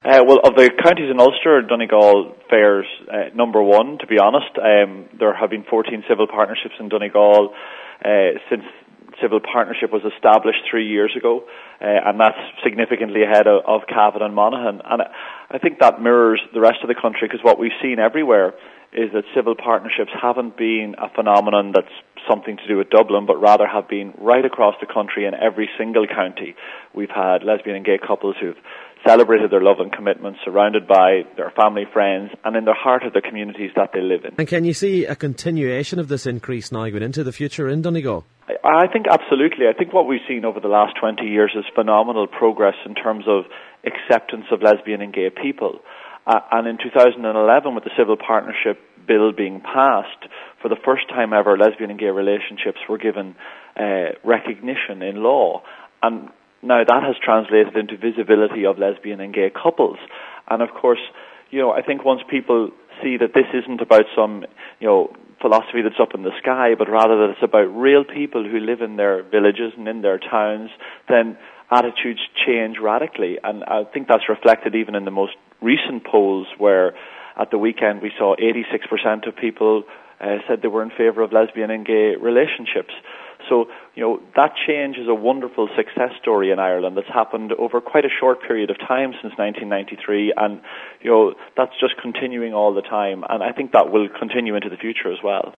Well, of the counties in Ulster, Donegal fares number one, to be honest. There have been 14 civil partnerships in Donegal since civil partnership was established 3 years ago, and that's significantly ahead of Cavan and Monaghan. And I think that mirrors the rest of the country, because what we've seen everywhere is that civil partnerships haven't been a phenomenon that's something to do with Dublin, but rather have been right across the country in every single county. We've had lesbian and gay couples who've celebrated their love and commitment, surrounded by their family, friends, and in the heart of the communities that they live in. And can you see a continuation of this increase now going into the future in Donegal? I think absolutely. I think what we've seen over the last 20 years is phenomenal progress in terms of acceptance of lesbian and gay people. And in 2011, with the Civil Partnership Bill being passed, for the first time ever, lesbian and gay relationships were given recognition in law. And now that has translated into visibility of lesbian and gay couples. And of course, I think once people see that this isn't about some, philosophy that's up in the sky, but rather that it's about real people who live in their villages and in their towns, then attitudes change radically. And I think that's reflected even in the most recent polls, where at the weekend we saw 86% of people said they were in favour of lesbian and gay relationships. So, that change is a wonderful success story in Ireland that's happened over quite a short period of time since 1993, and, that's just continuing all the time, and I think that will continue into the future as well.